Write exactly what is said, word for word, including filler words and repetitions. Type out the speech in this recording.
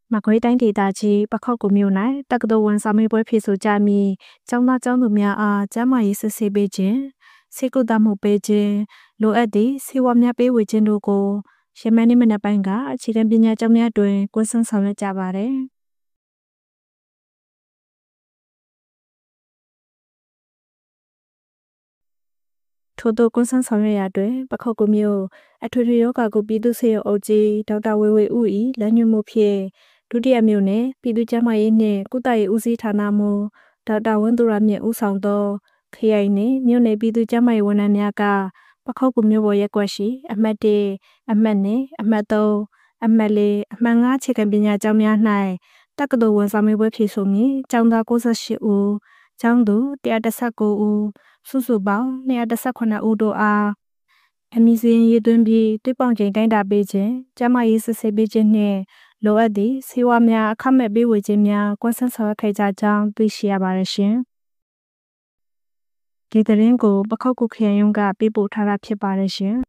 မကွေးတိုင်းဒေသကြီးပခောက်ကူမြို့၌တက္ကသိုလ်ဝန်ဆောင်မှုပွဲဖြစ်ဆိုကြမည်ကျောင်းသားကျောင်းသူများအားကျန်းမာရေးစစ်ဆေးပေးခြင်းဆေးကုသမှုပေးခြင်းလိုအပ်သည့်ဆေးဝါးများပေးဝေခြင်းတို့ကိုရမနေ့မနက်ပိုင်းကအခြေခံပညာကျောင်းများတွင်ကွင်းဆင်းဆောင်ရွက်ကြပါသည်ထို့သောကွန်းဆန်းဆောင်ရွက်ရာတွင်ပခောက်ကူမြို့အထွေထွေရောဂါကုပြည်သူ့ဆေးရုံအုပ်ကြီးဒေါက်တာဝေဝေဦး၏လမ်းညွှန်မှုဖြင့်ဒုတိယမြို့နယ်ပြည်သူ့ကျန်းမာရေးနှင့်ကုသရေးဦးစီးဌာနမှဒေါက်တာဝင်းသူရမြင့်ဦးဆောင်သောခရိုင်နှင့်မြို့နယ်ပြည်သူ့ကျန်းမာရေးဝန်ထမ်းများကပခောက်ကူမြို့ပေါ်ရပ်ကွက်ရှိအမှတ်၁အမှတ်၂အမှတ်၃အမှတ်၄အမှတ်၅အခြေခံပညာကျောင်းများ၌တက္ကသိုလ်ဝန်ဆောင်မှုပွဲဖြစ်ဆိုမည်ကျောင်းသား၉၈ဦးကျောင်းသူ၁၁၉ဦးစုစုပေါင်း၂၁၈ဦးတို့အားအမည်စာရင်းရေးသွင်းပြီးသွေးပေါင်ချိန်တိုင်းတာပေးခြင်းကျန်းမာရေးစစ်ဆေးပေးခြင်းနှင့်လိုအပ်သည့်ဆေးဝါးများအခမဲ့ပေးဝေခြင်းများကွင်းဆင်းဆောင်ရွက်ခဲ့ကြကြောင်းသိရှိရပါတယ်ရှင်။ဒီသတင်းကိုပခောက်ကူခရိုင်ရုံးကပေးပို့ထားတာဖြစ်ပါတယ်ရှင်။